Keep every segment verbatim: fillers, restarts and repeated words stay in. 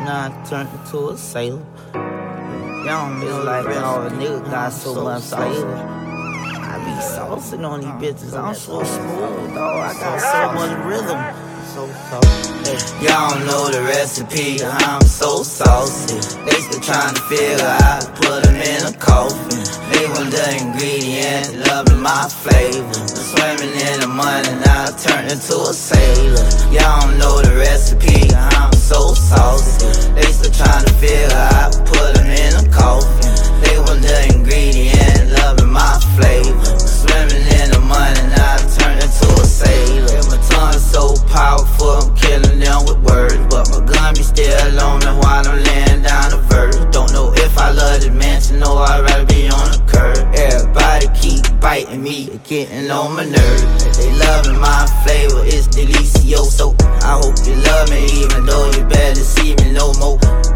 now I turned into a sailor. Young nigga like all a nigga got so much flavor. I be saucing on these bitches, I'm so smooth, dawg. I got so much rhythm. So hey. Y'all know the recipe, I'm so saucy. They still trying to figure out how to put them in a coffin. They want the ingredient, loving my flavor. Swimming in the money, now I turned into a sailor. Y'all know the recipe, I'm so saucy. They still trying to figure out how to put them in a coffin. They want the ingredient, loving my flavor. Swimming in the money, now I turned into a sailor. My tongue is so powerful, I'm killing them with words. But my gun be still on me while I'm laying down the verse. Don't know if I love this mansion, know I'd rather be on the curb. Everybody keep biting me, they getting on my nerves. They loving my flavor, it's delicioso. I hope you love me even though you barely see me no more.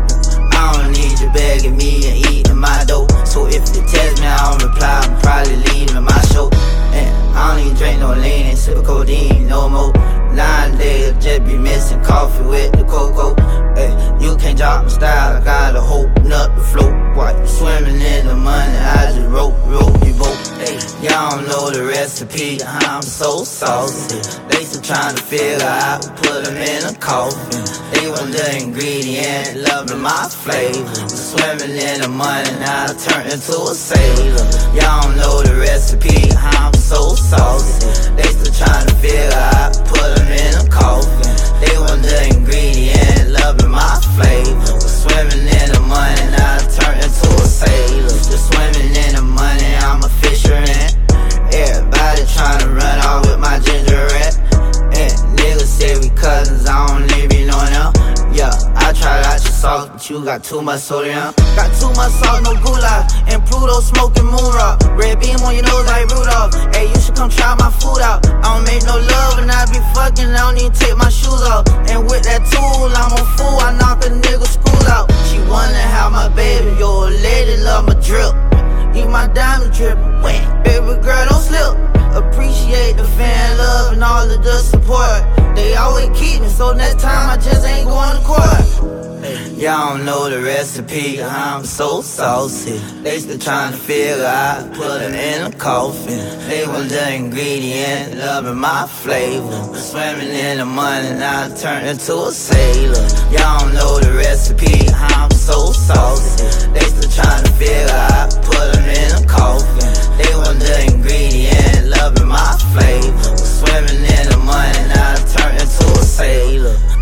I don't need you begging me and eating my dough. So if you text me, I don't reply, I'm probably leaving my show. And I don't even drink no lean and sip codeine no more. Nowadays, just be missing coffee with the cocoa. Hey, you can't drop my style, I gotta open up the flow. While you swimming in the money, I just rope, rope your boat. Hey, y'all don't know the recipe, I'm so saucy. They still trying to figure out how to put them in a coffin. They want the ingredient, loving my flavor. Swimming in the money, now I turned into a sailor. Y'all don't know the recipe, I'm so saucy. They still trying to figure out how to put them in a coffin. They want the ingredient, loving my flavor. Swimming in the money, now I turned into a sailor. Just swimming in the money, I'm a fisherman. Everybody trying to run off with my ginger rat. And niggas say we cousins, I don't even know now. Yeah, I tried out your sauce, but you got too much sodium. Got too much salt, no goulash. And Pluto smoking moon rock. Red beam on your nose like Rudolph. Hey, you should come try my food out. I don't make no love when I be fucking, I don't even take my shoes off. And with that tool, I'm a fool, I knock a nigga screws out. She wonder how my baby, your lady love my drip. Eat my diamond drippin', wet. Baby girl, don't slip. Appreciate the fan love and all of the support. They always keep me, so next time I just ain't going to court. Y'all don't know the recipe, I'm so saucy. They still trying to figure out how to put them in a coffin. They want the ingredient, loving my flavor. Swimming in the money, now I turned into a sailor. Y'all don't know the recipe, I'm so saucy. They still trying to figure out how to put them in a coffin. They want the ingredient, loving my flavor. Swimming in the money, now I turned into a sailor.